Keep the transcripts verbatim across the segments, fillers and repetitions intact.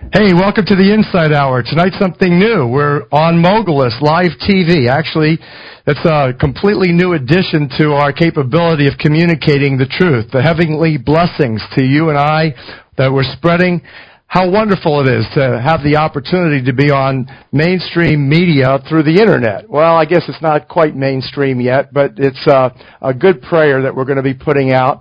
Hey, welcome to the Inside Hour. Tonight, something new. We're on Mogulus Live T V. Actually, it's a completely new addition to our capability of communicating the truth, the heavenly blessings to you and I that we're spreading. How wonderful it is to have the opportunity to be on mainstream media through the Internet. Well, I guess it's not quite mainstream yet, but it's uh, a good prayer that we're going to be putting out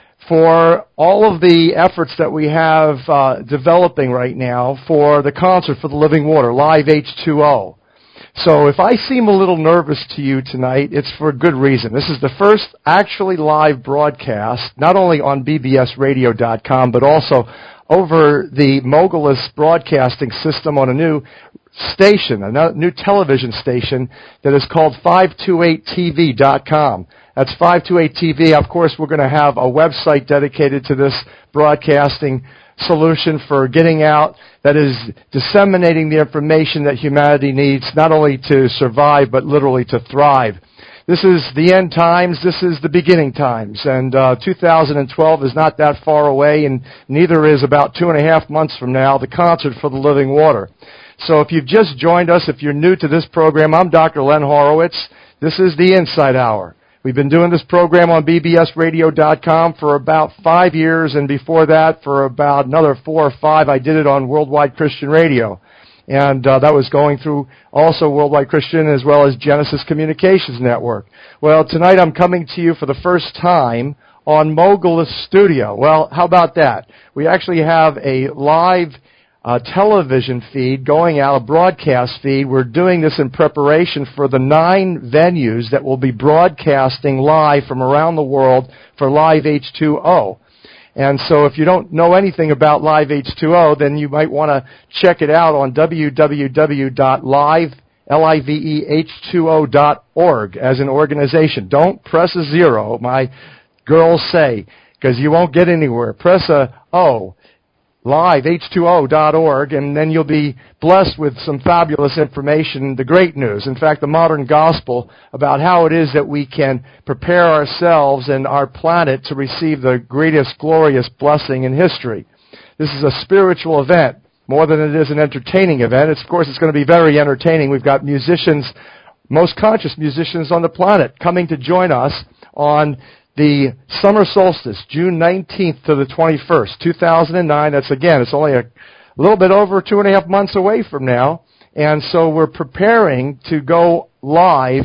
for all of the efforts that we have uh, developing right now for the Concert for the Living Water, Live H two O. So if I seem a little nervous to you tonight, it's for a good reason. This is the first actually live broadcast, not only on B B S radio dot com, but also over the Mogulus broadcasting system on a new station, a new television station that is called five two eight T V dot com. That's five two eight T V. Of course, we're going to have a website dedicated to this broadcasting solution for getting out, that is disseminating the information that humanity needs, not only to survive, but literally to thrive. This is the end times. This is the beginning times. And uh, two thousand twelve is not that far away, and neither is about two and a half months from now, the Concert for the Living Water. So if you've just joined us, if you're new to this program, I'm Doctor Len Horowitz. This is the Inside Hour. We've been doing this program on B B S radio dot com for about five years, and before that, for about another four or five, I did it on Worldwide Christian Radio. And uh, that was going through also Worldwide Christian as well as Genesis Communications Network. Well, tonight I'm coming to you for the first time on Mogulus Studio. Well, how about that? We actually have a live uh, television feed going out, a broadcast feed. We're doing this in preparation for the nine venues that will be broadcasting live from around the world for Live H two O. And so if you don't know anything about Live H two O, then you might want to check it out on w w w dot live h two o dot org as an organization. Don't press a zero, my girls say, because you won't get anywhere. Press a O, live h two o dot org, and then you'll be blessed with some fabulous information, the great news, in fact, the modern gospel about how it is that we can prepare ourselves and our planet to receive the greatest glorious blessing in history. This is a spiritual event more than it is an entertaining event. It's, of course, it's going to be very entertaining. We've got musicians, most conscious musicians on the planet, coming to join us on the summer solstice, June nineteenth to the twenty-first, two thousand nine. That's, again, it's only a little bit over two and a half months away from now. And so we're preparing to go live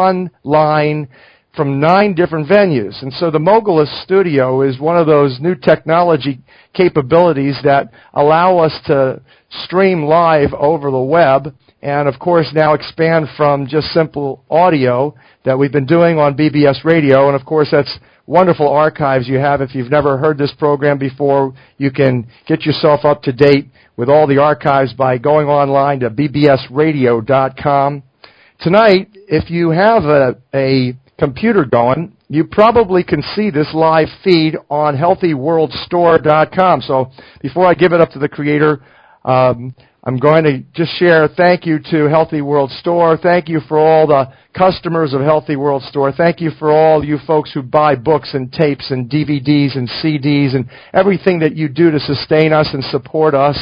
online from nine different venues. And so the Mogulus Studio is one of those new technology capabilities that allow us to stream live over the web and, of course, now expand from just simple audio that we've been doing on B B S Radio. And, of course, that's wonderful archives you have. If you've never heard this program before, you can get yourself up to date with all the archives by going online to b b s radio dot com. Tonight, if you have a, a computer going, you probably can see this live feed on healthy world store dot com. So before I give it up to the creator, um, I'm going to just share thank you to Healthy World Store. Thank you for all the customers of Healthy World Store. Thank you for all you folks who buy books and tapes and D V Ds and C Ds and everything that you do to sustain us and support us.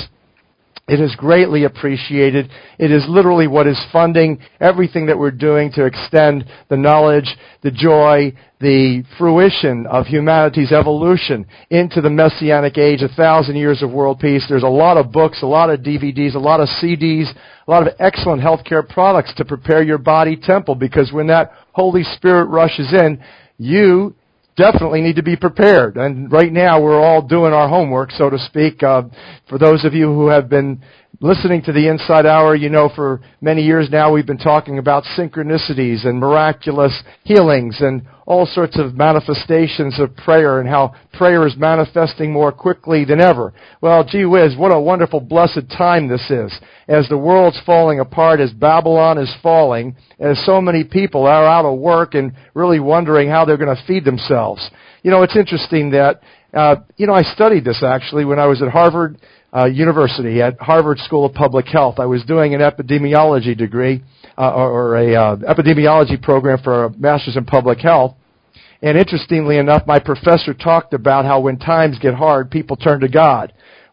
It is greatly appreciated. It is literally what is funding everything that we're doing to extend the knowledge, the joy, the fruition of humanity's evolution into the Messianic age, a thousand years of world peace. There's a lot of books, a lot of D V Ds, a lot of C Ds, a lot of excellent healthcare products to prepare your body temple, because when that Holy Spirit rushes in, you definitely need to be prepared. And right now we're all doing our homework, so to speak. Uh, for those of you who have been listening to the Inside Hour, you know for many years now we've been talking about synchronicities and miraculous healings and all sorts of manifestations of prayer and how prayer is manifesting more quickly than ever. Well, gee whiz, what a wonderful, blessed time this is. As the world's falling apart, as Babylon is falling, as so many people are out of work and really wondering how they're going to feed themselves. You know, it's interesting that, uh, you know, I studied this actually when I was at Harvard uh, University, at Harvard School of Public Health. I was doing an epidemiology degree, uh, or, or a uh, epidemiology program for a master's in public health. And interestingly enough, my professor talked about how when times get hard, people turn to God.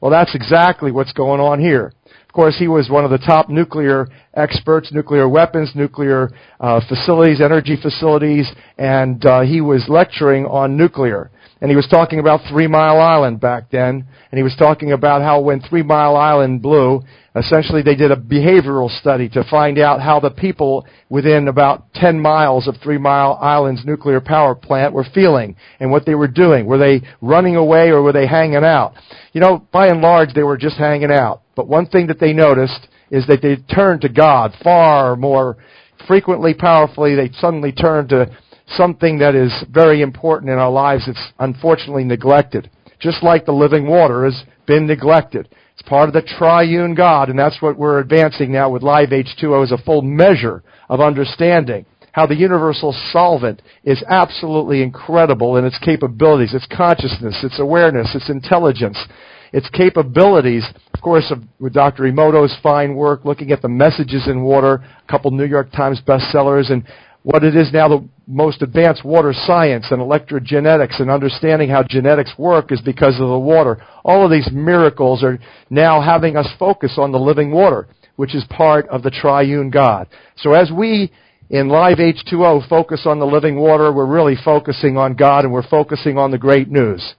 Well, that's exactly what's going on here. Of course, he was one of the top nuclear experts, nuclear weapons, nuclear uh, facilities, energy facilities, and uh, he was lecturing on nuclear. And he was talking about Three Mile Island back then, and he was talking about how when Three Mile Island blew, essentially they did a behavioral study to find out how the people within about ten miles of Three Mile Island's nuclear power plant were feeling and what they were doing. Were they running away or were they hanging out? You know, by and large, they were just hanging out. But one thing that they noticed is that they turned to God far more frequently, powerfully. They suddenly turned to something that is very important in our lives that's unfortunately neglected. Just like the living water has been neglected. It's part of the triune God, and that's what we're advancing now with Live H two O as a full measure of understanding how the universal solvent is absolutely incredible in its capabilities, its consciousness, its awareness, its intelligence, its capabilities, of course, of, with Doctor Emoto's fine work, looking at the messages in water, a couple New York Times bestsellers, and what it is now the most advanced water science and electrogenetics and understanding how genetics work is because of the water. All of these miracles are now having us focus on the living water, which is part of the triune God. So as we in Live H two O focus on the living water, we're really focusing on God and we're focusing on the great news.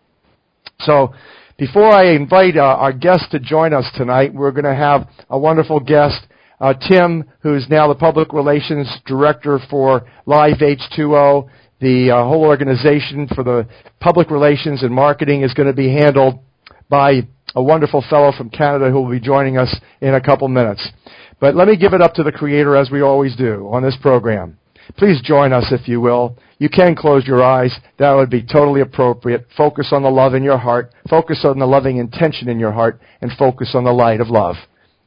So before I invite uh, our guest to join us tonight, we're going to have a wonderful guest. Uh, Tim, who's now the Public Relations Director for Live H two O, the uh, whole organization for the public relations and marketing is going to be handled by a wonderful fellow from Canada who will be joining us in a couple minutes. But let me give it up to the Creator as we always do on this program. Please join us if you will. You can close your eyes. That would be totally appropriate. Focus on the love in your heart. Focus on the loving intention in your heart. And focus on the light of love.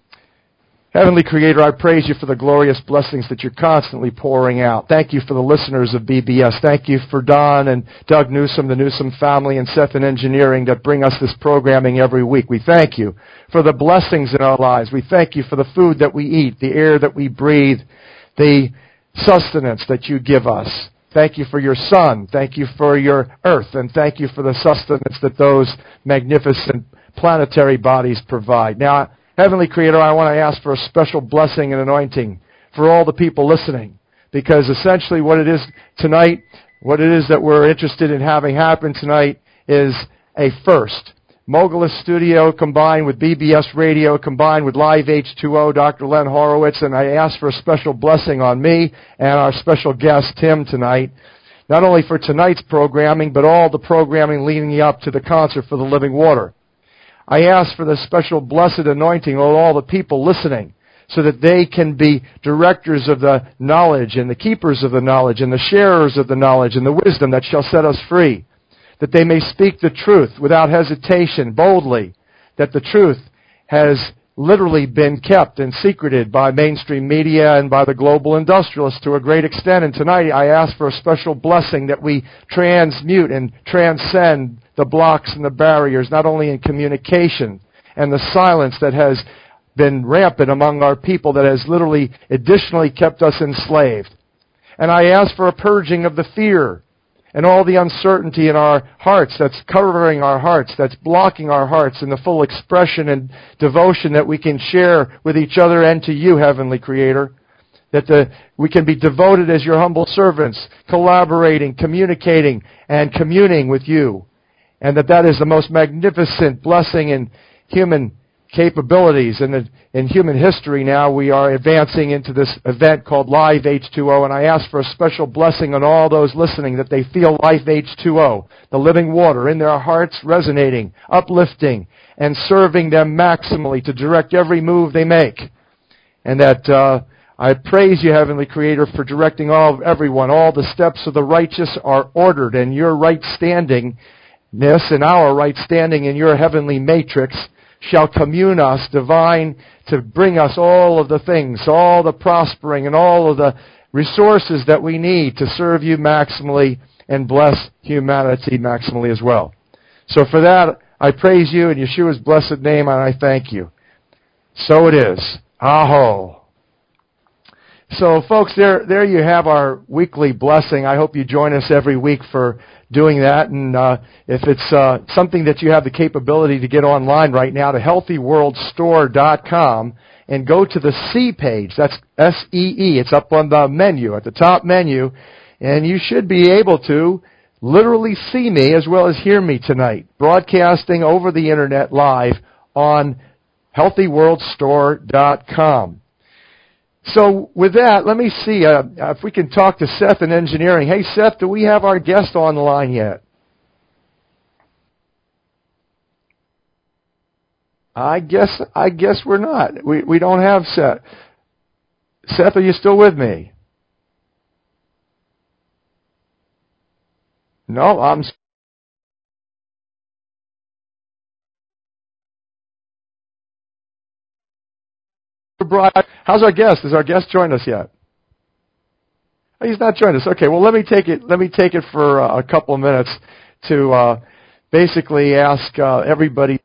Heavenly Creator, I praise you for the glorious blessings that you're constantly pouring out. Thank you for the listeners of B B S. Thank you for Don and Doug Newsom, the Newsom family, and Seth in Engineering that bring us this programming every week. We thank you for the blessings in our lives. We thank you for the food that we eat, the air that we breathe, the sustenance that you give us. Thank you for your sun. Thank you for your earth. And thank you for the sustenance that those magnificent planetary bodies provide. Now, Heavenly Creator, I want to ask for a special blessing and anointing for all the people listening. Because essentially what it is tonight, what it is that we're interested in having happen tonight is a first. Mogulus Studio combined with B B S Radio, combined with Live H two O, Doctor Len Horowitz, and I ask for a special blessing on me and our special guest, Tim, tonight. Not only for tonight's programming, but all the programming leading up to the concert for the living water. I ask for the special blessed anointing on all the people listening so that they can be directors of the knowledge and the keepers of the knowledge and the sharers of the knowledge and the wisdom that shall set us free. That they may speak the truth without hesitation, boldly. That the truth has literally been kept and secreted by mainstream media and by the global industrialists to a great extent. And tonight I ask for a special blessing that we transmute and transcend the blocks and the barriers, not only in communication and the silence that has been rampant among our people that has literally additionally kept us enslaved. And I ask for a purging of the fear and all the uncertainty in our hearts that's covering our hearts, that's blocking our hearts in the full expression and devotion that we can share with each other and to you, Heavenly Creator. That the, we can be devoted as your humble servants, collaborating, communicating, and communing with you. And that that is the most magnificent blessing in human capabilities. And in, in human history now, we are advancing into this event called Live H two O. And I ask for a special blessing on all those listening that they feel Live H two O, the living water, in their hearts resonating, uplifting, and serving them maximally to direct every move they make. And that uh, I praise you, Heavenly Creator, for directing all everyone. All the steps of the righteous are ordered, and your right standing and our right standing in your heavenly matrix shall commune us, divine, to bring us all of the things, all the prospering and all of the resources that we need to serve you maximally and bless humanity maximally as well. So for that, I praise you in Yeshua's blessed name, and I thank you. So it is. Aho. So, folks, there there you have our weekly blessing. I hope you join us every week for doing that. And uh, if it's uh, something that you have the capability to get online right now, to healthy world store dot com and go to the See page. That's S E E. It's up on the menu, at the top menu. And you should be able to literally see me as well as hear me tonight, broadcasting over the internet live on healthy world store dot com. So with that, let me see uh, if we can talk to Seth in engineering. Hey, Seth, do we have our guest on the line yet? I guess I guess we're not. We we don't have Seth. Seth, are you still with me? No, I'm. How's our guest? Has our guest joined us yet? Oh, he's not joined us. Okay, well let me take it. Let me take it for uh, a couple of minutes to uh, basically ask uh, everybody.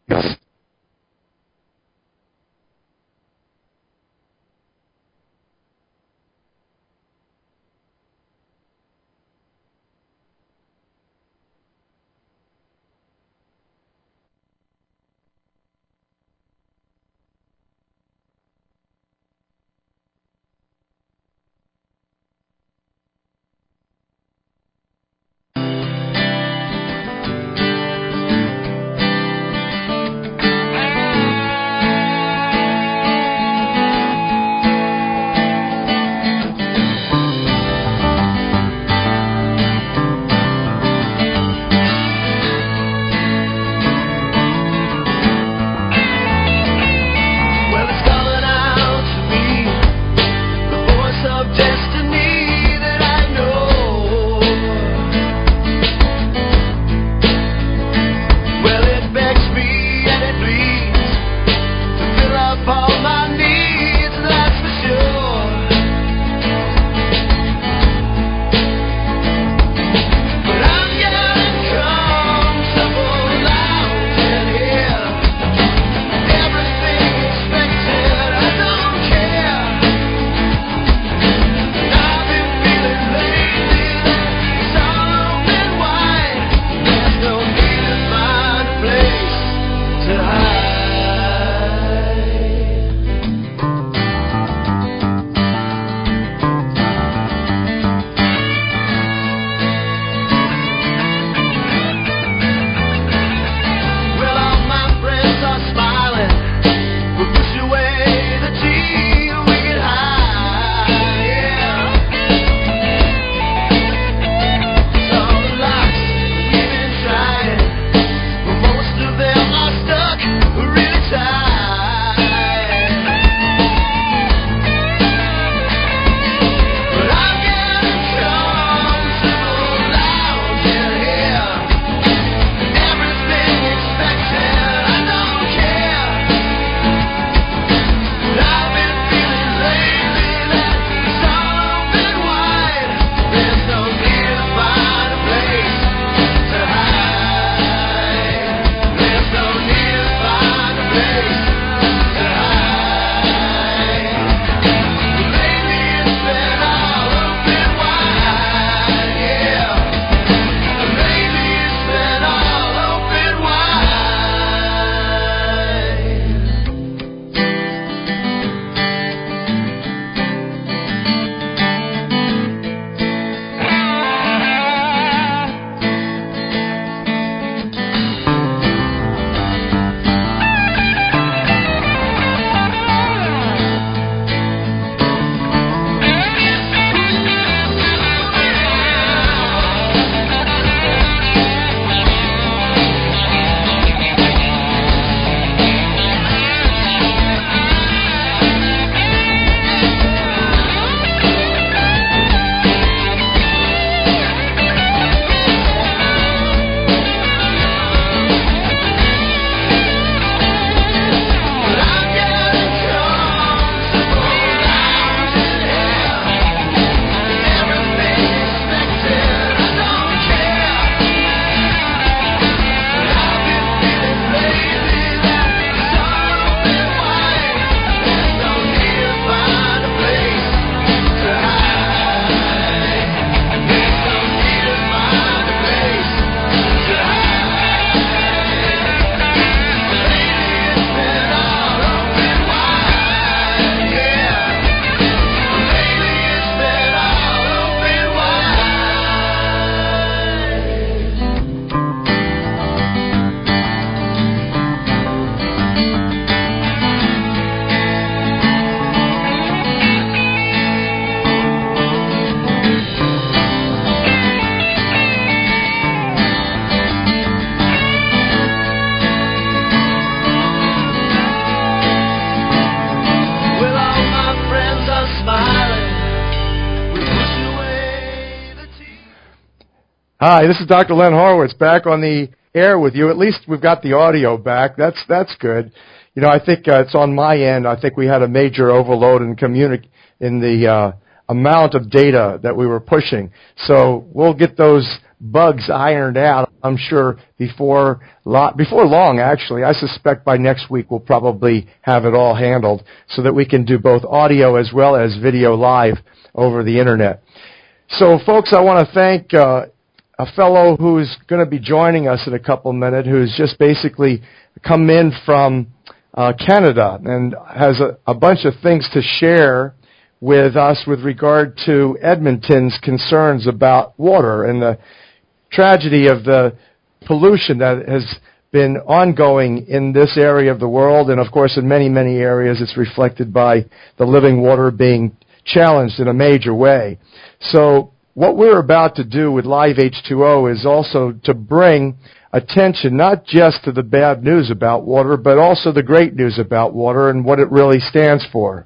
Hi, this is Doctor Len Horowitz back on the air with you. At least we've got the audio back. That's that's good. You know, I think uh, it's on my end. I think we had a major overload in communi- in the uh, amount of data that we were pushing. So we'll get those bugs ironed out, I'm sure, before lo- before long, actually. I suspect by next week we'll probably have it all handled so that we can do both audio as well as video live over the Internet. So, folks, I want to thank uh, a fellow who's going to be joining us in a couple of minutes, who's just basically come in from uh, Canada and has a, a bunch of things to share with us with regard to Edmonton's concerns about water and the tragedy of the pollution that has been ongoing in this area of the world. And, of course, in many, many areas it's reflected by the living water being challenged in a major way. So what we're about to do with Live H two O is also to bring attention not just to the bad news about water, but also the great news about water and what it really stands for.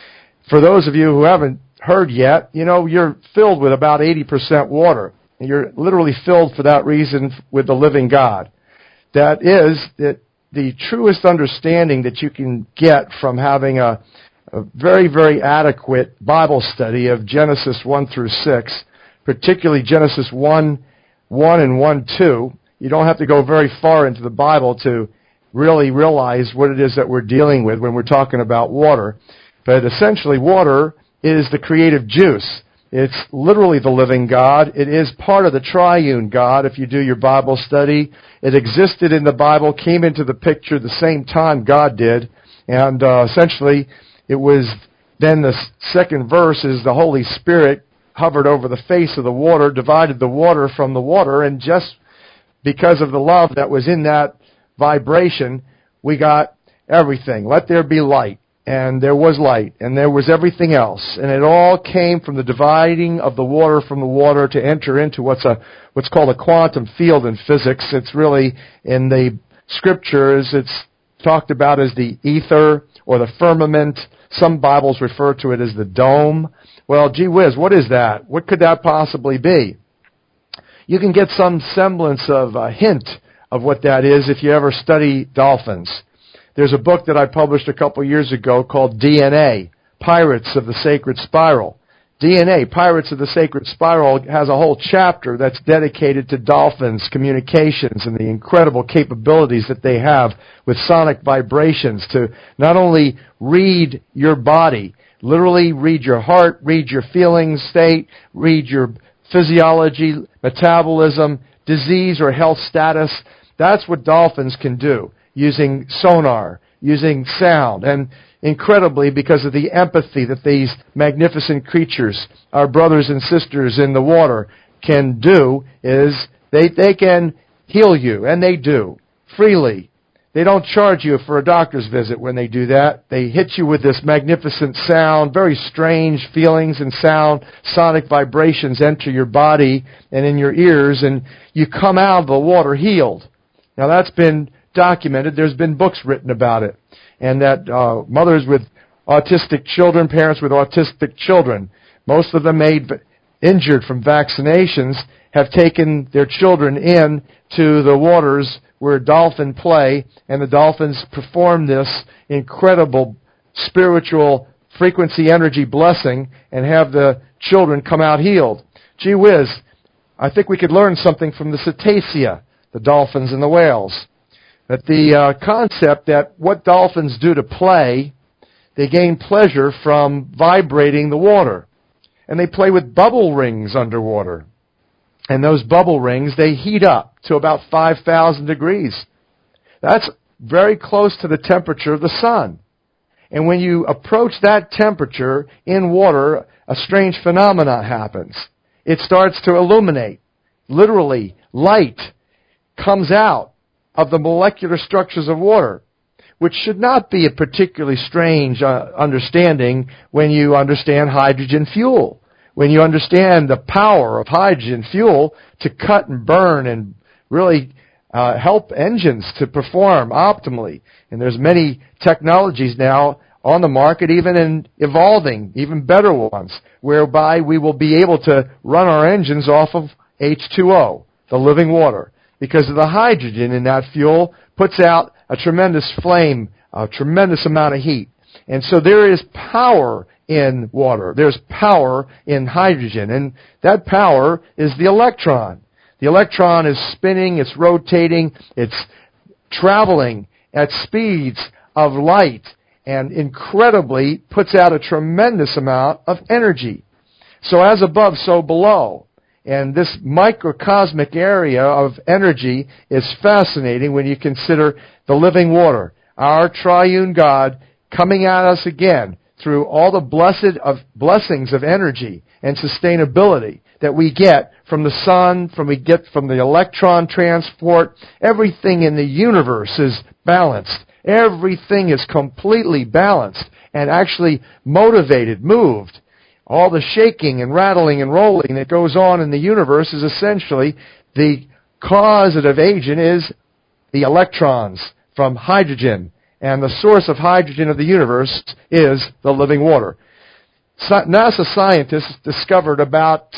For those of you who haven't heard yet, you know, you're filled with about eighty percent water. You're literally filled for that reason with the living God. That is, that the truest understanding that you can get from having a, a very, very adequate Bible study of Genesis one through six, particularly Genesis one, one and one, two. You don't have to go very far into the Bible to really realize what it is that we're dealing with when we're talking about water. But essentially, water is the creative juice. It's literally the living God. It is part of the triune God. If you do your Bible study, it existed in the Bible, came into the picture the same time God did. And uh, essentially, it was then the second verse is the Holy Spirit hovered over the face of the water, divided the water from the water, and just because of the love that was in that vibration, we got everything. Let there be light. And there was light, and there was everything else. And it all came from the dividing of the water from the water to enter into what's a what's called a quantum field in physics. It's really, in the scriptures, it's talked about as the ether or the firmament. Some Bibles refer to it as the dome. Well, gee whiz, what is that? What could that possibly be? You can get some semblance of a hint of what that is if you ever study dolphins. There's a book that I published a couple years ago called D N A, Pirates of the Sacred Spiral. D N A, Pirates of the Sacred Spiral, has a whole chapter that's dedicated to dolphins' communications and the incredible capabilities that they have with sonic vibrations to not only read your body, literally read your heart, read your feelings state, read your physiology, metabolism, disease or health status. That's what dolphins can do, using sonar, using sound, and incredibly, because of the empathy that these magnificent creatures, our brothers and sisters in the water, can do, is they, they can heal you, and they do, freely. They don't charge you for a doctor's visit when they do that. They hit you with this magnificent sound, very strange feelings and sound, sonic vibrations enter your body and in your ears, and you come out of the water healed. Now that's been documented. There's been books written about it. And that uh, mothers with autistic children, parents with autistic children, most of them made injured from vaccinations, have taken their children in to the waters where dolphin play, and the dolphins perform this incredible spiritual frequency energy blessing and have the children come out healed. Gee whiz, I think we could learn something from the cetacea, the dolphins and the whales. That the uh, concept that what dolphins do to play, they gain pleasure from vibrating the water. And they play with bubble rings underwater. And those bubble rings, they heat up to about five thousand degrees. That's very close to the temperature of the sun. And when you approach that temperature in water, a strange phenomenon happens. It starts to illuminate. Literally, light comes out of the molecular structures of water, which should not be a particularly strange uh, understanding when you understand hydrogen fuel. When you understand the power of hydrogen fuel to cut and burn and really uh, help engines to perform optimally. And there's many technologies now on the market, even in evolving, even better ones, whereby we will be able to run our engines off of H two O, the living water, because of the hydrogen in that fuel puts out a tremendous flame, a tremendous amount of heat. And so there is power in water. There's power in hydrogen, and that power is the electron. The electron is spinning, it's rotating, it's traveling at speeds of light, and incredibly puts out a tremendous amount of energy. So as above, so below. And this microcosmic area of energy is fascinating when you consider the living water, our triune God coming at us again through all the blessed of blessings of energy and sustainability that we get from the sun, from we get from the electron transport. Everything in the universe is balanced. Everything is completely balanced and actually motivated, moved. All the shaking and rattling and rolling that goes on in the universe is essentially the causative agent is the electrons from hydrogen. And the source of hydrogen of the universe is the living water. NASA scientists discovered about,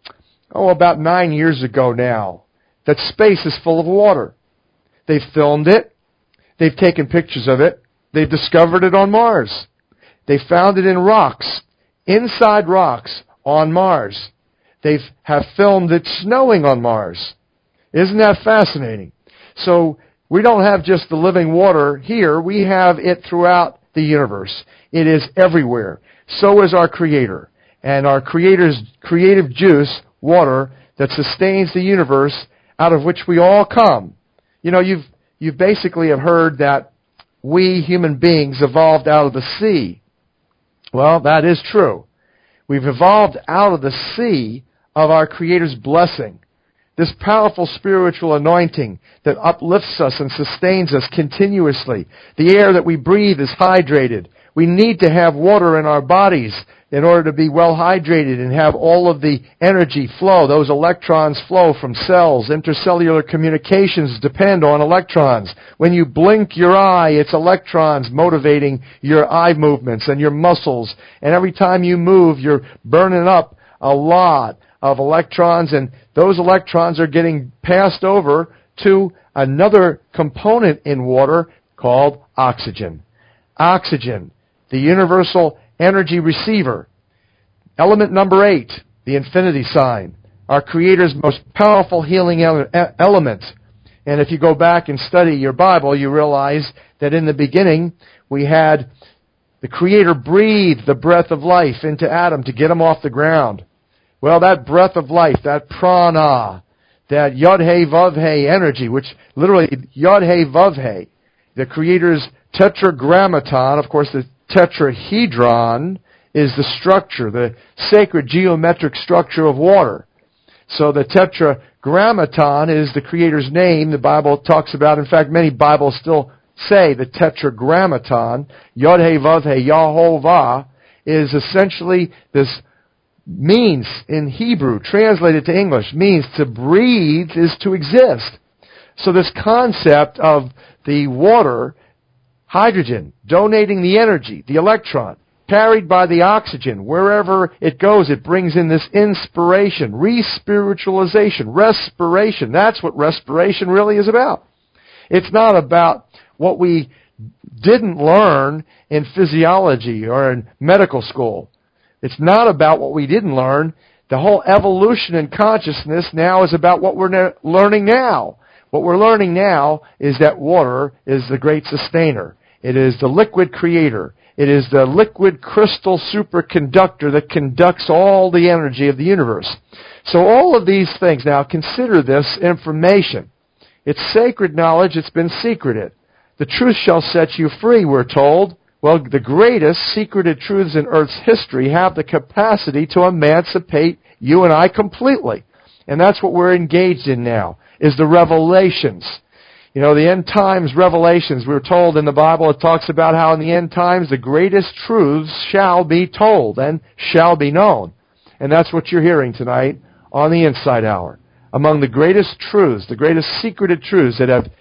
oh, about nine years ago now that space is full of water. They've filmed it. They've taken pictures of it. They've discovered it on Mars. They found it in rocks, inside rocks on Mars. They have filmed it snowing on Mars. Isn't that fascinating? So we don't have just the living water here. We have it throughout the universe. It is everywhere. So is our Creator. And our Creator's creative juice, water, that sustains the universe out of which we all come. You know, you've, you basically have heard that we human beings evolved out of the sea. Well, that is true. We've evolved out of the sea of our Creator's blessing. This powerful spiritual anointing that uplifts us and sustains us continuously. The air that we breathe is hydrated. We need to have water in our bodies in order to be well hydrated and have all of the energy flow. Those electrons flow from cells. Intercellular communications depend on electrons. When you blink your eye, it's electrons motivating your eye movements and your muscles. And every time you move, you're burning up a lot of electrons, and those electrons are getting passed over to another component in water called oxygen. Oxygen, the universal energy receiver. Element number eight, the infinity sign, our Creator's most powerful healing ele- element. And if you go back and study your Bible, you realize that in the beginning we had the Creator breathe the breath of life into Adam to get him off the ground. Well, that breath of life, that prana, that Yod-Heh-Vav-Heh energy, which literally Yod-Heh-Vav-Heh, the Creator's tetragrammaton, of course the tetrahedron is the structure, the sacred geometric structure of water. So the tetragrammaton is the Creator's name. The Bible talks about, in fact, many Bibles still say the tetragrammaton, Yod-Heh-Vav-Heh, Yahovah, is essentially this means in Hebrew, translated to English, means to breathe is to exist. So this concept of the water, hydrogen, donating the energy, the electron, carried by the oxygen, wherever it goes, it brings in this inspiration, re-spiritualization, respiration. That's what respiration really is about. It's not about what we didn't learn in physiology or in medical school. It's not about what we didn't learn. The whole evolution in consciousness now is about what we're ne- learning now. What we're learning now is that water is the great sustainer. It is the liquid creator. It is the liquid crystal superconductor that conducts all the energy of the universe. So all of these things, now consider this information. It's sacred knowledge. It's been secreted. The truth shall set you free, we're told. Well, the greatest secreted truths in Earth's history have the capacity to emancipate you and I completely. And that's what we're engaged in now, is the revelations. You know, the end times revelations, we're told in the Bible, it talks about how in the end times the greatest truths shall be told and shall be known. And that's what you're hearing tonight on the Insight Hour. Among the greatest truths, the greatest secreted truths that have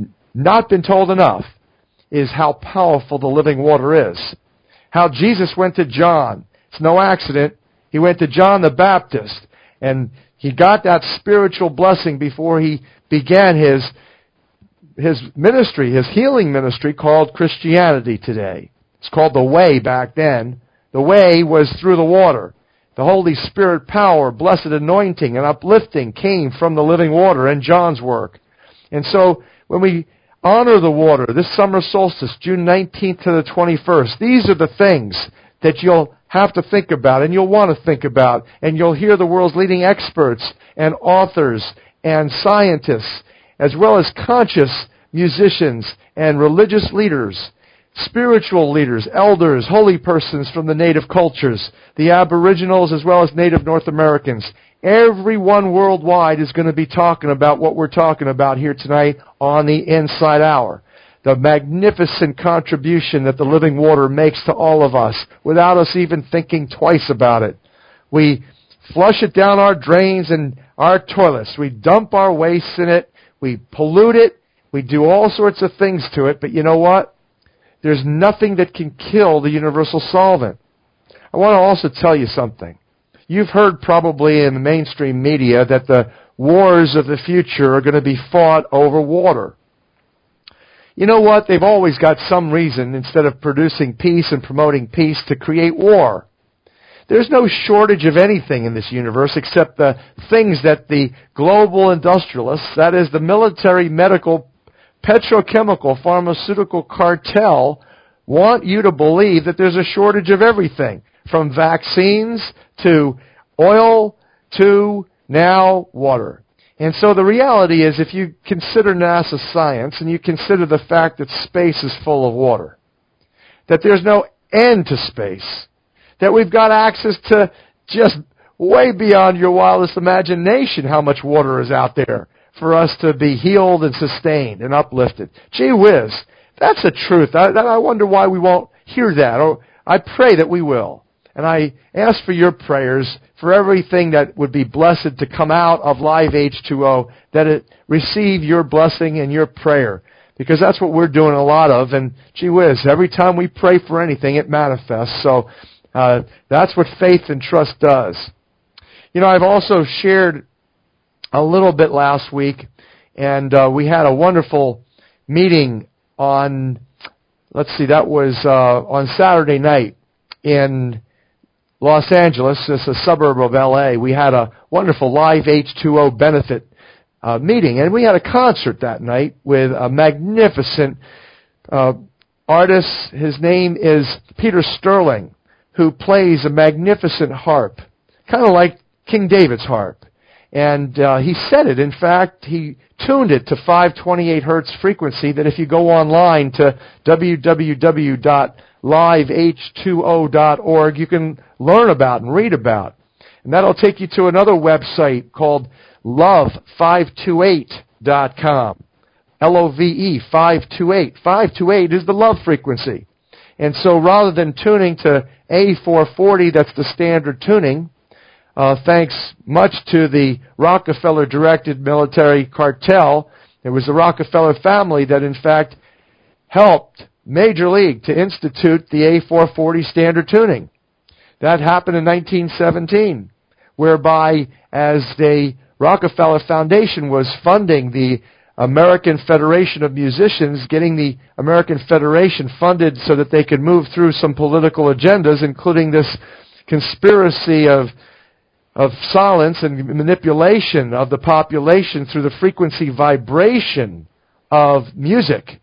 not been told enough, is how powerful the living water is. How Jesus went to John. It's no accident. He went to John the Baptist, and He got that spiritual blessing before he began his, his ministry, his healing ministry called Christianity today. It's called the Way back then. The Way was through the water. The Holy Spirit power, blessed anointing, and uplifting came from the living water and John's work. And so when we honor the water, this summer solstice, June nineteenth to the twenty-first, these are the things that you'll have to think about and you'll want to think about. And you'll hear the world's leading experts and authors and scientists, as well as conscious musicians and religious leaders, spiritual leaders, elders, holy persons from the native cultures, the Aboriginals as well as Native North Americans. Everyone worldwide is going to be talking about what we're talking about here tonight on the Inside Hour. The magnificent contribution that the living water makes to all of us without us even thinking twice about it. We flush it down our drains and our toilets. We dump our waste in it. We pollute it. We do all sorts of things to it. But you know what? There's nothing that can kill the universal solvent. I want to also tell you something. You've heard probably in the mainstream media that the wars of the future are going to be fought over water. You know what? They've always got some reason, instead of producing peace and promoting peace, to create war. There's no shortage of anything in this universe except the things that the global industrialists, that is the military, medical, petrochemical, pharmaceutical cartel, want you to believe that there's a shortage of everything, from vaccines to oil to now water. And so the reality is, if you consider NASA science and you consider the fact that space is full of water, that there's no end to space, that we've got access to just way beyond your wildest imagination how much water is out there for us to be healed and sustained and uplifted. Gee whiz, that's the truth. I, I wonder why we won't hear that. Or I pray that we will. And I ask for your prayers for everything that would be blessed to come out of Live H two O, that it receive your blessing and your prayer. Because that's what we're doing a lot of. And gee whiz, every time we pray for anything, it manifests. So uh, that's what faith and trust does. You know, I've also shared a little bit last week, and uh, we had a wonderful meeting on, let's see, that was uh, on Saturday night in Los Angeles. It's a suburb of L A. We had a wonderful Live H two O benefit uh, meeting, and we had a concert that night with a magnificent uh, artist. His name is Peter Sterling, who plays a magnificent harp, kind of like King David's harp. And uh, he said it. In fact, he tuned it to five twenty-eight hertz frequency that if you go online to w w w dot live h two o dot org, you can learn about and read about. And that'll take you to another website called love five two eight dot com. L O V E, five two eight. five two eight is the love frequency. And so rather than tuning to A four forty, that's the standard tuning, Uh, thanks much to the Rockefeller-directed military cartel. It was the Rockefeller family that, in fact, helped Major League to institute the A four forty standard tuning. That happened in nineteen seventeen, whereby as the Rockefeller Foundation was funding the American Federation of Musicians, getting the American Federation funded so that they could move through some political agendas, including this conspiracy of of silence and manipulation of the population through the frequency vibration of music.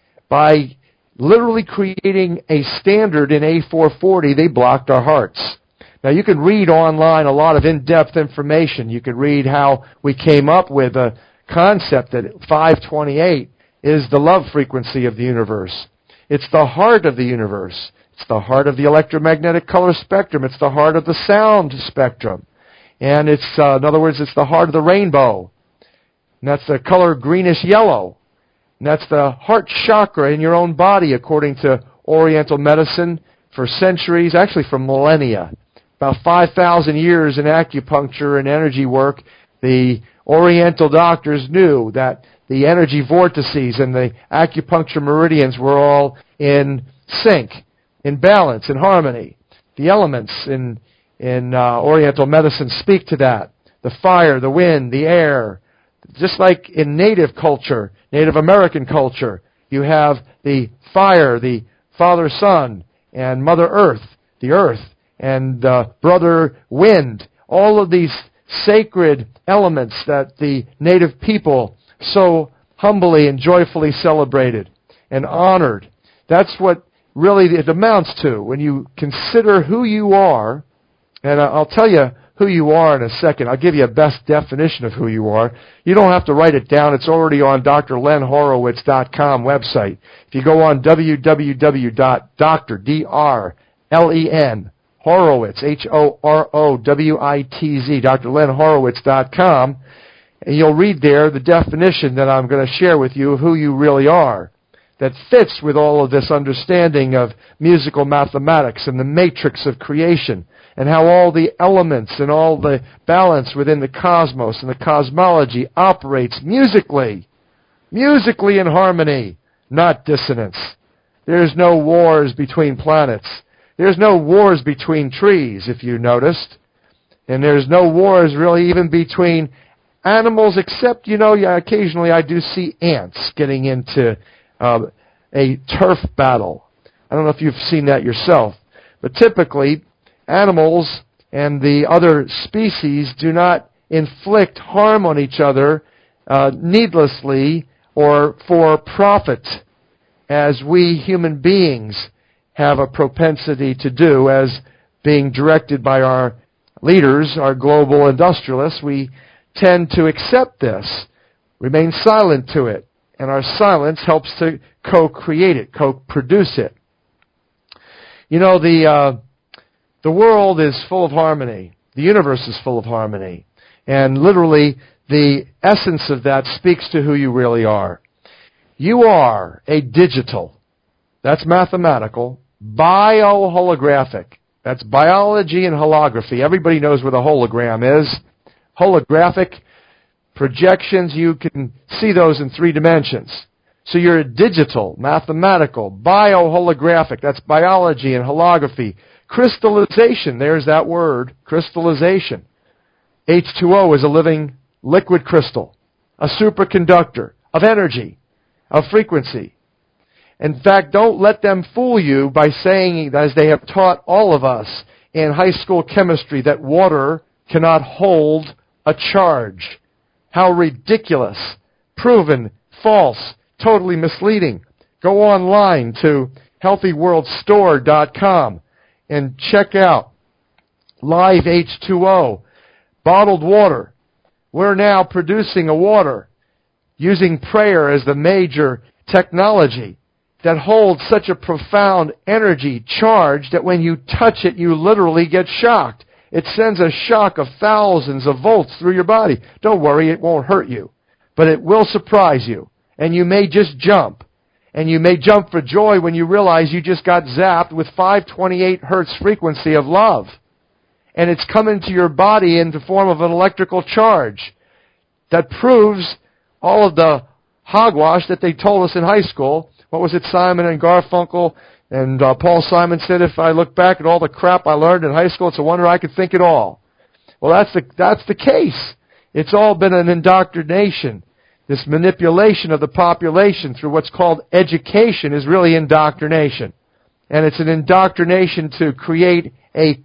By literally creating a standard in A four forty, they blocked our hearts. Now you can read online a lot of in-depth information. You can read how we came up with a concept that five twenty-eight is the love frequency of the universe. It's the heart of the universe. It's the heart of the electromagnetic color spectrum. It's the heart of the sound spectrum. And it's, uh, in other words, it's the heart of the rainbow. And that's the color greenish yellow. And that's the heart chakra in your own body, according to Oriental medicine, for centuries, actually for millennia. About five thousand years in acupuncture and energy work, the Oriental doctors knew that the energy vortices and the acupuncture meridians were all in sync, in balance, in harmony. The elements in In uh, Oriental medicine speak to that. the fire, the wind, the air. Just like in Native culture, Native American culture, you have the fire, the Father Sun, and Mother Earth, the earth, and uh, Brother Wind. All of these sacred elements that the Native people so humbly and joyfully celebrated and honored. That's what really it amounts to when you consider who you are. And I'll tell you who you are in a second. I'll give you a best definition of who you are. You don't have to write it down. It's already on D R len horowitz dot com website. If you go on w w w dot len Horowitz, H O R O W I T Z, D R len horowitz dot com, and you'll read there the definition that I'm going to share with you of who you really are, that fits with all of this understanding of musical mathematics and the matrix of creation, and how all the elements and all the balance within the cosmos and the cosmology operates musically, musically in harmony, not dissonance. There's no wars between planets. There's no wars between trees, if you noticed. And there's no wars really even between animals, except, you know, occasionally I do see ants getting into uh, a turf battle. I don't know if you've seen that yourself. But typically, animals and the other species do not inflict harm on each other uh, needlessly or for profit, as we human beings have a propensity to do, as being directed by our leaders, our global industrialists. We tend to accept this, remain silent to it, and our silence helps to co-create it, co-produce it. You know, the uh, the world is full of harmony. The universe is full of harmony. And literally, the essence of that speaks to who you really are. You are a digital, that's mathematical, bioholographic. That's biology and holography. Everybody knows what a hologram is. Holographic projections, you can see those in three dimensions. So you're a digital, mathematical, bioholographic. That's biology and holography. Crystallization, there's that word, crystallization. H two O is a living liquid crystal, a superconductor of energy, of frequency. In fact, don't let them fool you by saying, as they have taught all of us in high school chemistry, that water cannot hold a charge. How ridiculous. Proven, false, totally misleading. Go online to healthy world store dot com and check out Live H two O, bottled water. We're now producing a water using prayer as the major technology that holds such a profound energy charge that when you touch it, you literally get shocked. It sends a shock of thousands of volts through your body. Don't worry, it won't hurt you. But it will surprise you. And you may just jump. And you may jump for joy when you realize you just got zapped with five twenty-eight hertz frequency of love. And it's come into your body in the form of an electrical charge that proves all of the hogwash that they told us in high school. What was it, Simon and Garfunkel and uh, Paul Simon said, if I look back at all the crap I learned in high school, it's a wonder I could think it all. Well, that's the, that's the case. It's all been an indoctrination. This manipulation of the population through what's called education is really indoctrination. And it's an indoctrination to create a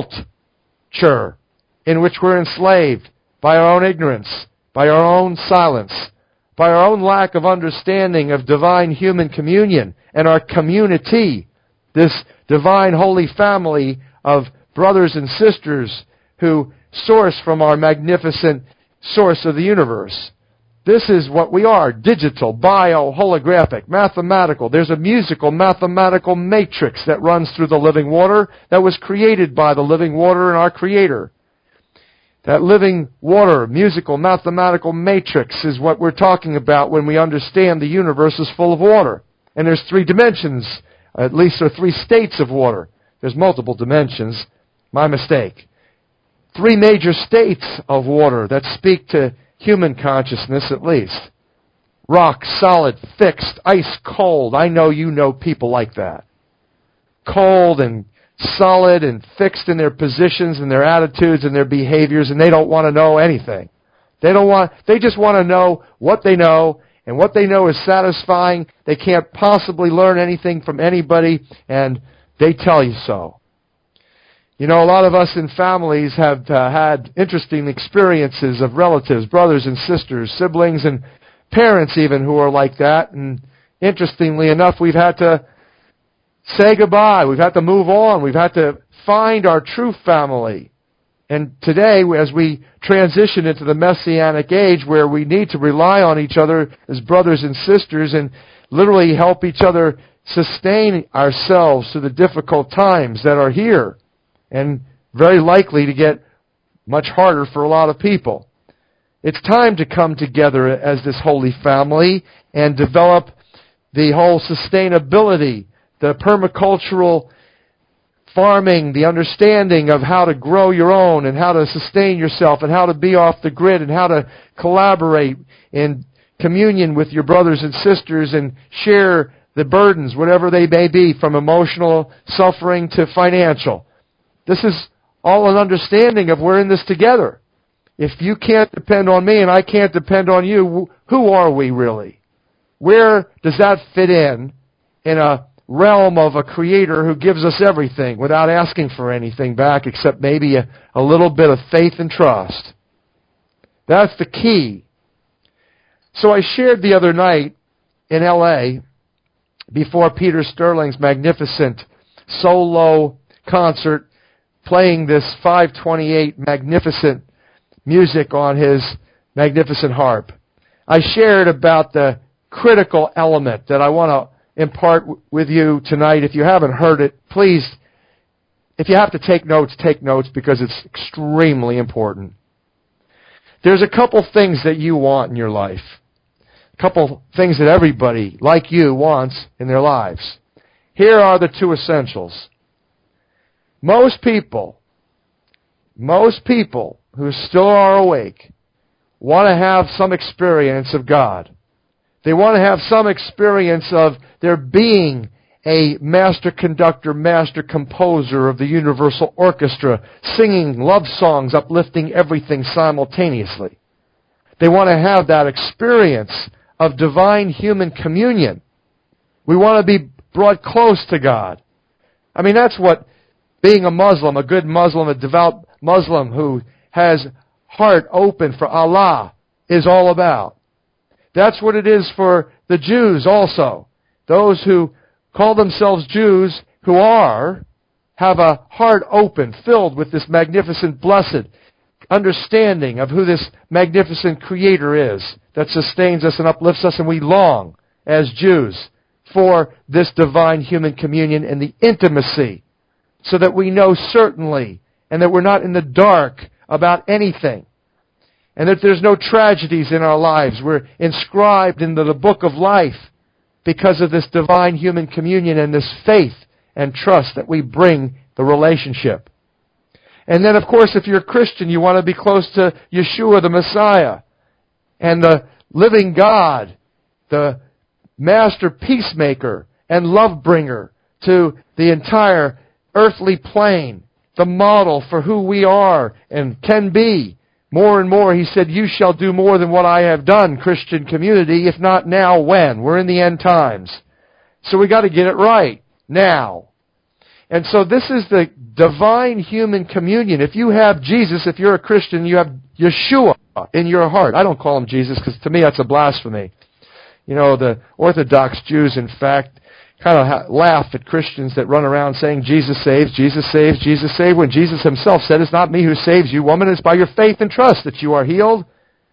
culture in which we're enslaved by our own ignorance, by our own silence, by our own lack of understanding of divine human communion and our community, this divine holy family of brothers and sisters who source from our magnificent source of the universe. This is what we are, digital, bio, holographic, mathematical. There's a musical, mathematical matrix that runs through the living water that was created by the living water and our Creator. That living water, musical, mathematical matrix is what we're talking about when we understand the universe is full of water. And there's three dimensions, at least there are three states of water. There's multiple dimensions. My mistake. Three major states of water that speak to human consciousness at least. Rock, solid, fixed, ice cold. I know you know people like that. Cold and solid and fixed in their positions and their attitudes and their behaviors, and they don't want to know anything. They don't want, they just want to know what they know, and what they know is satisfying. They can't possibly learn anything from anybody, and they tell you so. You know, a lot of us in families have uh, had interesting experiences of relatives, brothers and sisters, siblings and parents even who are like that. And interestingly enough, we've had to say goodbye. We've had to move on. We've had to find our true family. And today, as we transition into the Messianic age where we need to rely on each other as brothers and sisters and literally help each other sustain ourselves through the difficult times that are here, and very likely to get much harder for a lot of people. It's time to come together as this holy family and develop the whole sustainability, the permacultural farming, the understanding of how to grow your own and how to sustain yourself and how to be off the grid and how to collaborate in communion with your brothers and sisters and share the burdens, whatever they may be, from emotional suffering to financial. This is all an understanding of we're in this together. If you can't depend on me and I can't depend on you, who are we really? Where does that fit in in a realm of a creator who gives us everything without asking for anything back except maybe a, a little bit of faith and trust? That's the key. So I shared the other night in L A before Peter Sterling's magnificent solo concert, playing this five twenty-eight magnificent music on his magnificent harp. I shared about the critical element that I want to impart with you tonight. If you haven't heard it, please, if you have to take notes, take notes, because it's extremely important. There's a couple things that you want in your life. A couple things that everybody, like you, wants in their lives. Here are the two essentials. Most people, most people who still are awake want to have some experience of God. They want to have some experience of there being a master conductor, master composer of the universal orchestra, singing love songs, uplifting everything simultaneously. They want to have that experience of divine human communion. We want to be brought close to God. I mean, that's what being a Muslim, a good Muslim, a devout Muslim who has heart open for Allah is all about. That's what it is for the Jews also. Those who call themselves Jews, who are, have a heart open, filled with this magnificent, blessed understanding of who this magnificent Creator is that sustains us and uplifts us, and we long, as Jews, for this divine human communion and the intimacy, so that we know certainly and that we're not in the dark about anything, and that there's no tragedies in our lives. We're inscribed into the book of life because of this divine human communion and this faith and trust that we bring the relationship. And then, of course, if you're a Christian, you want to be close to Yeshua, the Messiah, and the living God, the master peacemaker and love bringer to the entire earthly plane, the model for who we are and can be. More and more, he said, you shall do more than what I have done, Christian community. If not now, when? We're in the end times. So we got to get it right now. And so this is the divine human communion. If you have Jesus, if you're a Christian, you have Yeshua in your heart. I don't call him Jesus because to me that's a blasphemy. You know, the Orthodox Jews, in fact, kind of ha- laugh at Christians that run around saying, Jesus saves, Jesus saves, Jesus saves, when Jesus himself said, it's not me who saves you, woman, it's by your faith and trust that you are healed.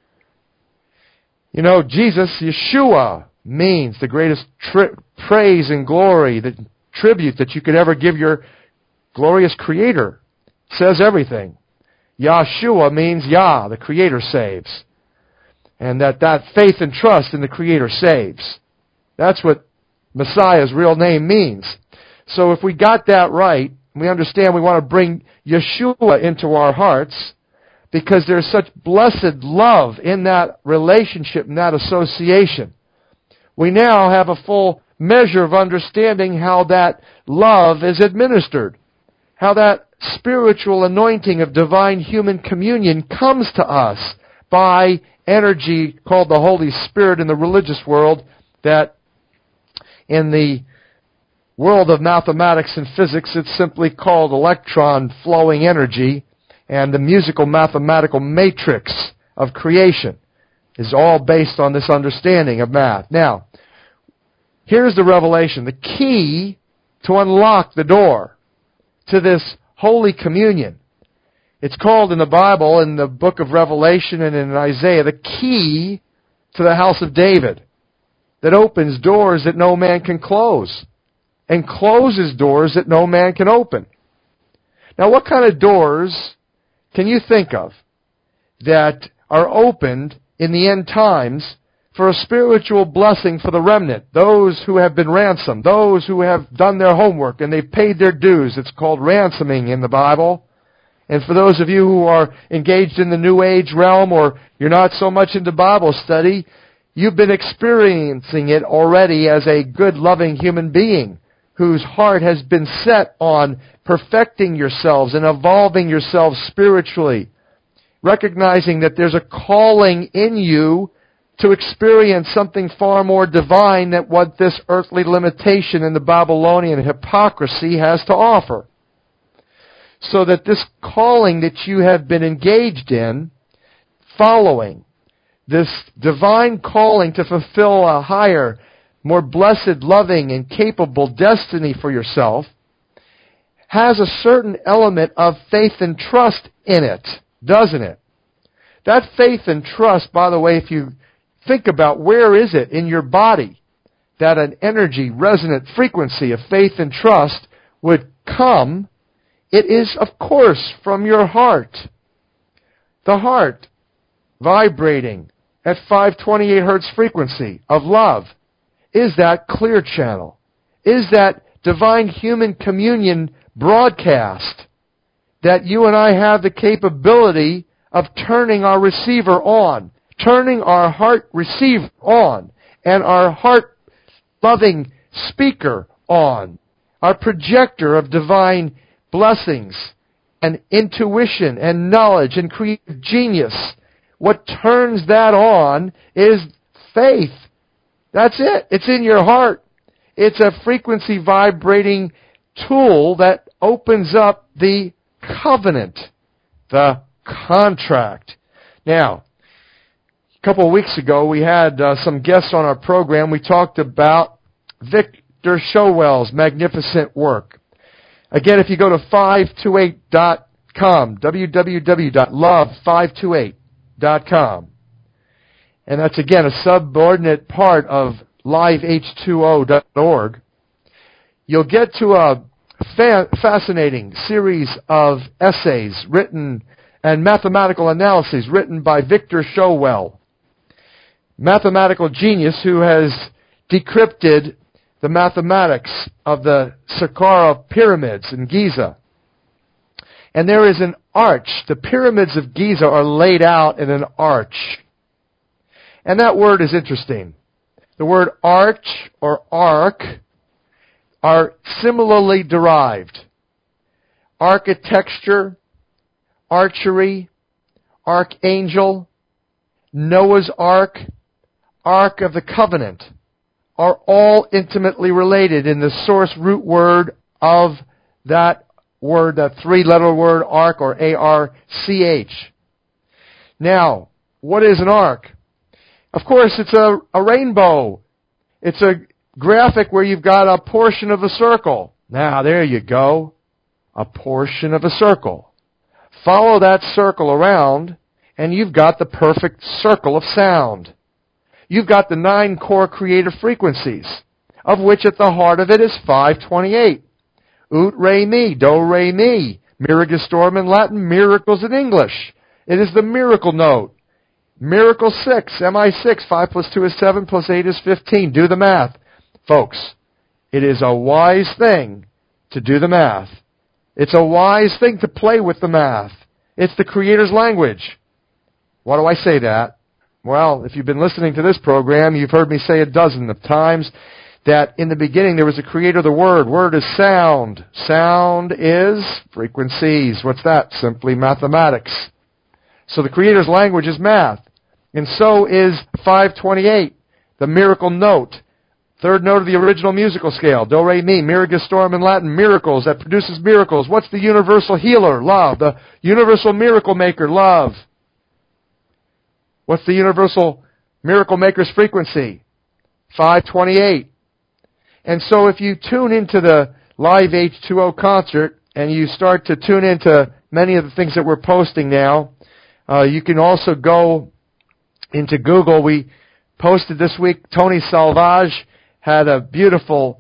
You know, Jesus, Yeshua, means the greatest tri- praise and glory, the tribute that you could ever give your glorious Creator. It says everything. Yahshua means Yah, the Creator saves. And that that faith and trust in the Creator saves. That's what Messiah's real name means. So if we got that right, we understand we want to bring Yeshua into our hearts because there's such blessed love in that relationship, in that association. We now have a full measure of understanding how that love is administered. how that spiritual anointing of divine human communion comes to us by energy called the Holy Spirit in the religious world, that in the world of mathematics and physics it's simply called electron flowing energy, and the musical mathematical matrix of creation is all based on this understanding of math. Now, here's the revelation. The key to unlock the door to this Holy Communion. It's called in the Bible, in the book of Revelation and in Isaiah, the key to the house of David, that opens doors that no man can close and closes doors that no man can open. Now, what kind of doors can you think of that are opened in the end times for a spiritual blessing for the remnant, those who have been ransomed, those who have done their homework and they've paid their dues? It's called ransoming in the Bible. And for those of you who are engaged in the New Age realm, or you're not so much into Bible study, you've been experiencing it already as a good, loving human being whose heart has been set on perfecting yourselves and evolving yourselves spiritually, recognizing that there's a calling in you to experience something far more divine than what this earthly limitation in the Babylonian hypocrisy has to offer. So that this calling that you have been engaged in, following, this divine calling to fulfill a higher, more blessed, loving, and capable destiny for yourself, has a certain element of faith and trust in it, doesn't it? That faith and trust, by the way, if you think about where is it in your body that an energy, resonant frequency of faith and trust would come, it is, of course, from your heart. The heart vibrating at five twenty-eight hertz frequency of love is that clear channel, is that divine human communion broadcast that you and I have the capability of turning our receiver on, turning our heart receiver on, and our heart-loving speaker on, our projector of divine blessings and intuition and knowledge and creative genius. What turns that on is faith. That's it. It's in your heart. It's a frequency vibrating tool that opens up the covenant, the contract. Now, a couple of weeks ago, we had uh, some guests on our program. We talked about Victor Showell's magnificent work. Again, if you go to five two eight dot com, w w w dot love five two eight dot com, and that's, again, a subordinate part of live h two o dot org, you'll get to a fa- fascinating series of essays written and mathematical analyses written by Victor Showell, mathematical genius who has decrypted the mathematics of the Saqqara pyramids in Giza. And there is an arch. The pyramids of Giza are laid out in an arch. And that word is interesting. The word arch or arc are similarly derived. Architecture, archery, archangel, Noah's Ark, Ark of the Covenant, are all intimately related in the source root word of that word, that three-letter word, ark, or A R C H. Now, what is an arc? Of course, it's a, a rainbow. It's a graphic where you've got a portion of a circle. Now, there you go. A portion of a circle. Follow that circle around, and you've got the perfect circle of sound. You've got the nine core creative frequencies, of which at the heart of it is five twenty-eight. Ut, re, mi, do, re, mi. Miragestorm in Latin, miracles in English. It is the miracle note. Miracle six, M I six, five plus two is seven, plus eight is fifteen. Do the math. Folks, it is a wise thing to do the math. It's a wise thing to play with the math. It's the Creator's language. Why do I say that? Well, if you've been listening to this program, you've heard me say a dozen of times that in the beginning there was a creator of the Word. Word is sound. Sound is frequencies. What's that? Simply mathematics. So the Creator's language is math. And so is five twenty-eight, the miracle note. Third note of the original musical scale. Do, re, mi. Miragistorum in Latin. Miracles. That produces miracles. What's the universal healer? Love. The universal miracle maker? Love. What's the universal miracle maker's frequency? five twenty-eight. And so if you tune into the live H two O concert and you start to tune into many of the things that we're posting now, uh, you can also go into Google. We posted this week, Tony Salvage had a beautiful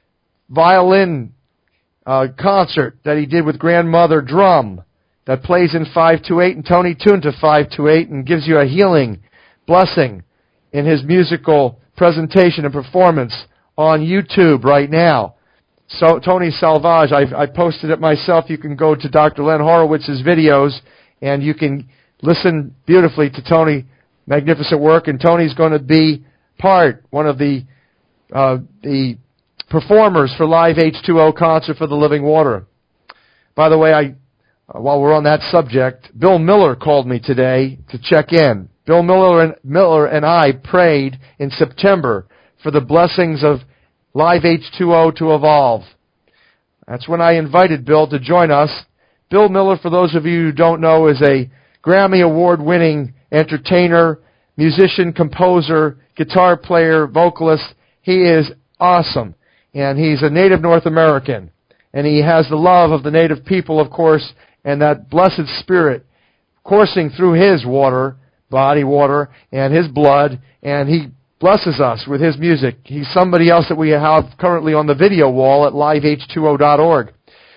violin uh, concert that he did with Grandmother Drum that plays in five two eight, and Tony tuned to five two eight and gives you a healing blessing in his musical presentation and performance on YouTube right now. So Tony Salvage, I've, I posted it myself. You can go to Doctor Len Horowitz's videos and you can listen beautifully to Tony, magnificent work. And Tony's going to be part, one of the uh, the performers for Live H two O Concert for the Living Water. By the way, I uh, while we're on that subject, Bill Miller called me today to check in. Bill Miller and, Miller and I prayed in September for the blessings of Live H two O to evolve. That's when I invited Bill to join us. Bill Miller, for those of you who don't know, is a Grammy Award-winning entertainer, musician, composer, guitar player, vocalist. He is awesome. And he's a native North American. And he has the love of the native people, of course, and that blessed spirit coursing through his water, body water, and his blood, and he blesses us with his music. He's somebody else that we have currently on the video wall at live H two O dot org.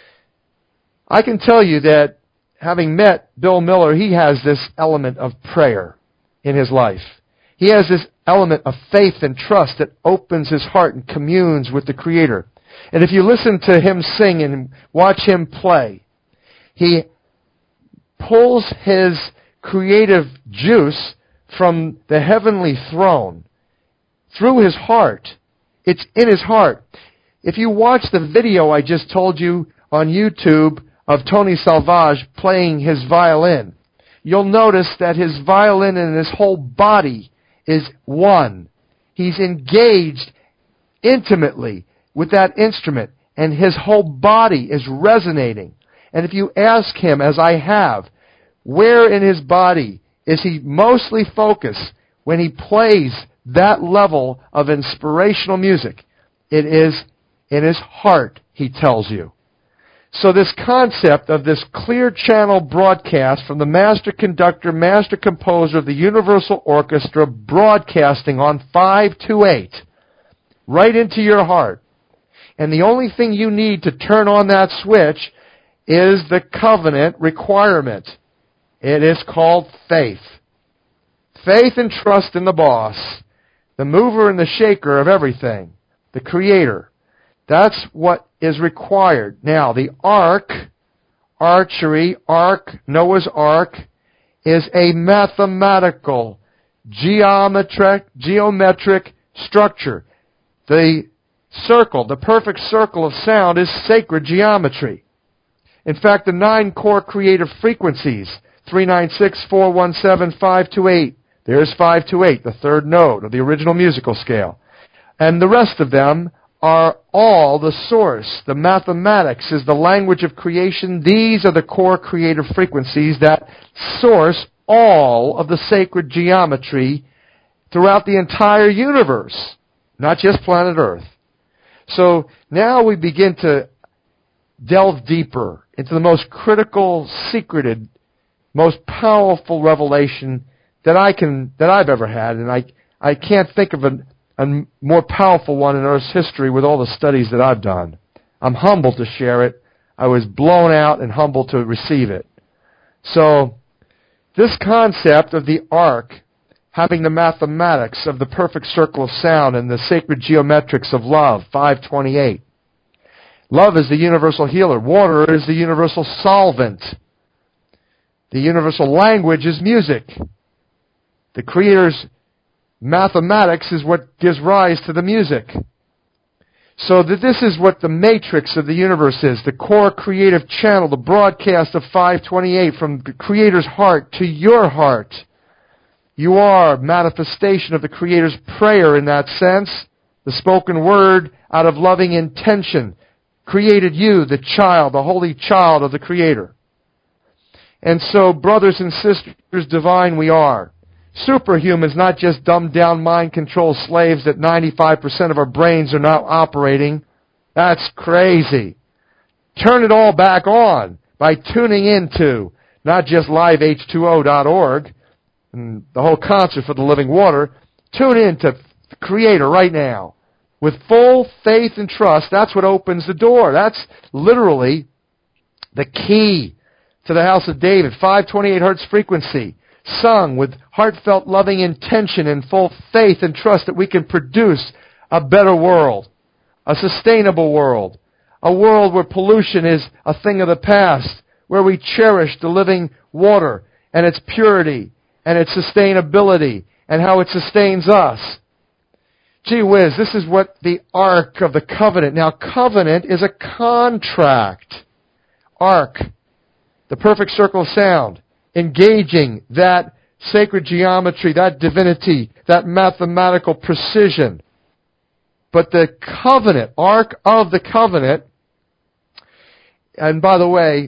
I can tell you that having met Bill Miller, he has this element of prayer in his life. He has this element of faith and trust that opens his heart and communes with the Creator. And if you listen to him sing and watch him play, he pulls his creative juice from the heavenly throne through his heart. It's in his heart. If you watch the video I just told you on YouTube of Tony Salvage playing his violin, you'll notice that his violin and his whole body is one. He's engaged intimately with that instrument, and his whole body is resonating. And if you ask him, as I have, where in his body is he mostly focused when he plays that level of inspirational music? It is in his heart, he tells you. So this concept of this clear channel broadcast from the master conductor, master composer of the Universal Orchestra broadcasting on five two eight right into your heart. And the only thing you need to turn on that switch is the covenant requirement. It is called faith. Faith and trust in the boss, the mover and the shaker of everything, the Creator. That's what is required. Now, the ark, archery, ark, Noah's ark, is a mathematical, geometric, geometric structure. The circle, the perfect circle of sound is sacred geometry. In fact, the nine core creative frequencies, three nine six, four one seven, five two eight, there's five two eight, the third note of the original musical scale. And the rest of them are all the source. The mathematics is the language of creation. These are the core creative frequencies that source all of the sacred geometry throughout the entire universe, not just planet Earth. So now we begin to delve deeper into the most critical, secreted, most powerful revelation that I can that I've ever had, and I I can't think of an a more powerful one in Earth's history with all the studies that I've done. I'm humbled to share it. I was blown out and humbled to receive it. So, this concept of the ark having the mathematics of the perfect circle of sound and the sacred geometrics of love, five twenty-eight. Love is the universal healer. Water is the universal solvent. The universal language is music. The Creator's mathematics is what gives rise to the music. So that this is what the matrix of the universe is, the core creative channel, the broadcast of five twenty-eight from the Creator's heart to your heart. You are manifestation of the Creator's prayer in that sense. The spoken word out of loving intention created you, the child, the holy child of the Creator. And so, brothers and sisters, divine we are. Superhumans, not just dumbed down mind control slaves that ninety-five percent of our brains are not operating. That's crazy. Turn it all back on by tuning into not just live H two O dot org and the whole concert for the living water. Tune in to the Creator right now. With full faith and trust, that's what opens the door. That's literally the key to the house of David. five twenty-eight hertz frequency. Sung with heartfelt loving intention and full faith and trust that we can produce a better world, a sustainable world, a world where pollution is a thing of the past, where we cherish the living water and its purity and its sustainability and how it sustains us. Gee whiz, this is what the Ark of the Covenant. Now, covenant is a contract. Ark, the perfect circle of sound. Engaging that sacred geometry, that divinity, that mathematical precision. But the covenant, Ark of the Covenant, and by the way,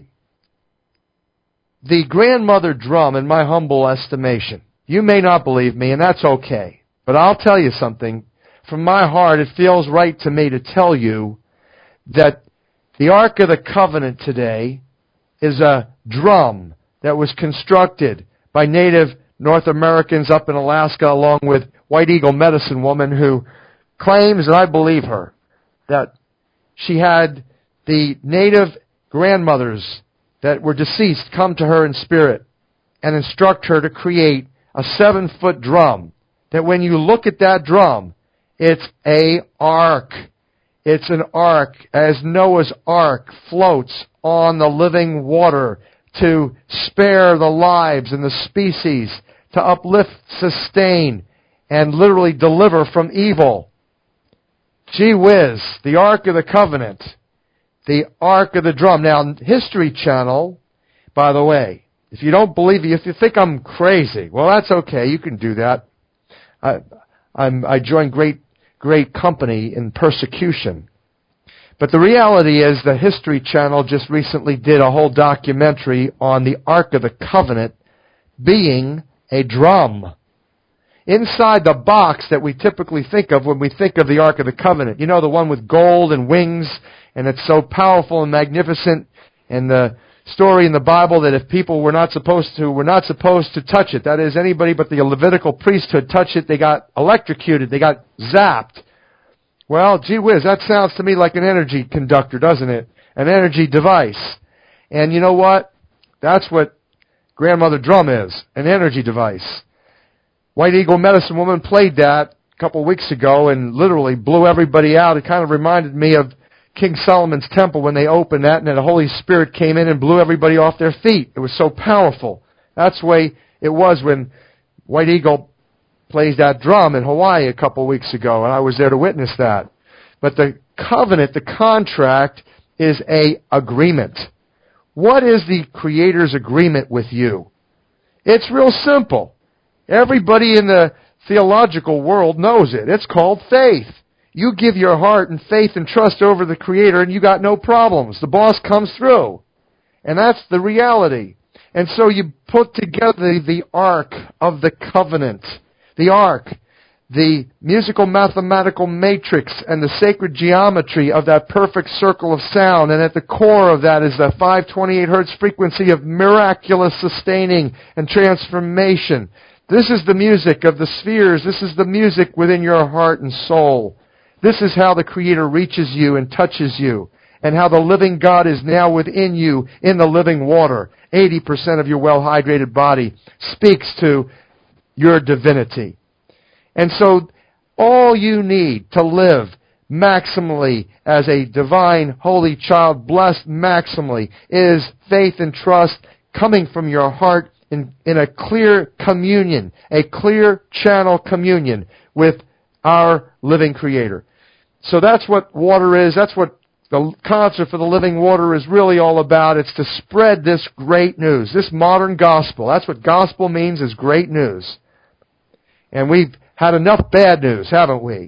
the grandmother drum, in my humble estimation, you may not believe me, and that's okay, but I'll tell you something. From my heart, it feels right to me to tell you that the Ark of the Covenant today is a drum that was constructed by Native North Americans up in Alaska along with White Eagle medicine woman who claims, and I believe her, that she had the native grandmothers that were deceased come to her in spirit and instruct her to create a seven-foot drum. That when you look at that drum, it's a ark. It's an ark, as Noah's ark floats on the living water to spare the lives and the species, to uplift, sustain, and literally deliver from evil. Gee whiz, the Ark of the Covenant, the Ark of the Drum. Now, History Channel, by the way, if you don't believe me, if you think I'm crazy, well, that's okay, you can do that. I, I'm, I join great, great company in persecution. But the reality is the History Channel just recently did a whole documentary on the Ark of the Covenant being a drum. Inside the box that we typically think of when we think of the Ark of the Covenant, you know, the one with gold and wings, and it's so powerful and magnificent, and the story in the Bible that if people were not supposed to, were not supposed to touch it, that is, anybody but the Levitical priesthood touched it, they got electrocuted, they got zapped. Well, gee whiz, that sounds to me like an energy conductor, doesn't it? An energy device. And you know what? That's what Grandmother Drum is, an energy device. White Eagle medicine woman played that a couple of weeks ago and literally blew everybody out. It kind of reminded me of King Solomon's temple when they opened that and then the Holy Spirit came in and blew everybody off their feet. It was so powerful. That's the way it was when White Eagle plays that drum in Hawaii a couple of weeks ago, and I was there to witness that. But the covenant, the contract, is a agreement. What is the Creator's agreement with you? It's real simple. Everybody in the theological world knows it. It's called faith. You give your heart and faith and trust over the Creator, and you got no problems. The boss comes through. And that's the reality. And so you put together the Ark of the Covenant. The Ark, the musical mathematical matrix and the sacred geometry of that perfect circle of sound. And at the core of that is the five twenty-eight hertz frequency of miraculous sustaining and transformation. This is the music of the spheres. This is the music within your heart and soul. This is how the Creator reaches you and touches you, and how the living God is now within you in the living water. eighty percent of your well-hydrated body speaks to your divinity. And so all you need to live maximally as a divine, holy child, blessed maximally, is faith and trust coming from your heart in, in a clear communion, a clear channel communion with our living Creator. So that's what water is. That's what the Concert for the Living Water is really all about. It's to spread this great news, this modern gospel. That's what gospel means, is great news. And we've had enough bad news, haven't we?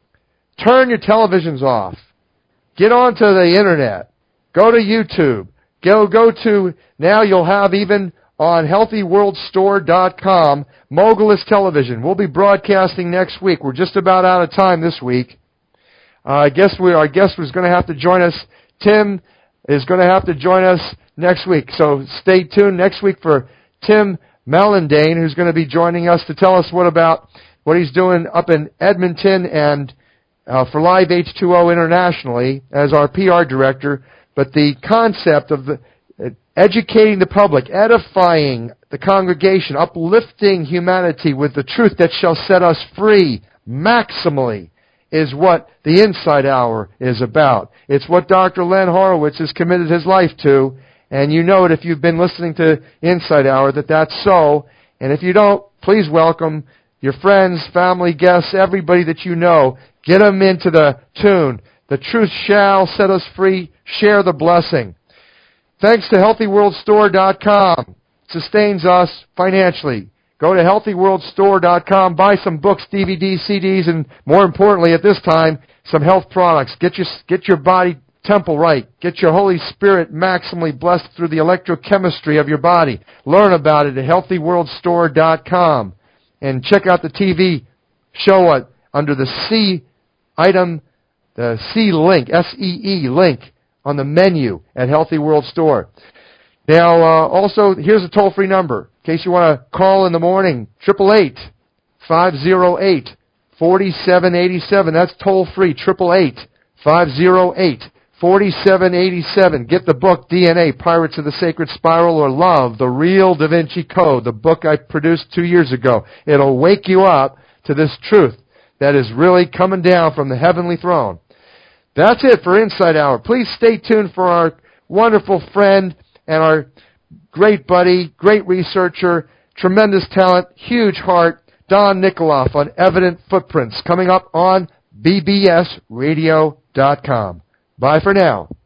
Turn your televisions off. Get onto the internet. Go to YouTube. Go, go to, now you'll have even on healthy world store dot com, Mogulus Television. We'll be broadcasting next week. We're just about out of time this week. Uh, I guess we, our guest was going to have to join us. Tim is going to have to join us next week. So stay tuned next week for Tim Melendane, who's going to be joining us to tell us what about what he's doing up in Edmonton and uh, for Live H two O internationally as our P R director. But the concept of the, uh, educating the public, edifying the congregation, uplifting humanity with the truth that shall set us free maximally, is what the Inside Hour is about. It's what Doctor Len Horowitz has committed his life to, and you know it if you've been listening to Inside Hour that that's so. And if you don't, please welcome your friends, family, guests, everybody that you know. Get them into the tune. The truth shall set us free. Share the blessing. Thanks to healthy world store dot com. Sustains us financially. Go to healthy world store dot com, buy some books, D V Ds, C Ds, and more importantly at this time, some health products. Get your, get your body temple right. Get your Holy Spirit maximally blessed through the electrochemistry of your body. Learn about it at healthy world store dot com. And check out the T V show uh, under the C item, the C link, S E E link on the menu at Healthy World Store. Now, uh, also, here's a toll-free number. In case you want to call in the morning, eight eight eight, five oh eight, four seven eight seven. That's toll-free, eight eight eight, five oh eight, four seven eight seven. Get the book, D N A, Pirates of the Sacred Spiral, or Love, The Real Da Vinci Code, the book I produced two years ago. It'll wake you up to this truth that is really coming down from the heavenly throne. That's it for Inside Hour. Please stay tuned for our wonderful friend and our great buddy, great researcher, tremendous talent, huge heart, Don Nikoloff on Evident Footprints, coming up on B B S radio dot com. Bye for now.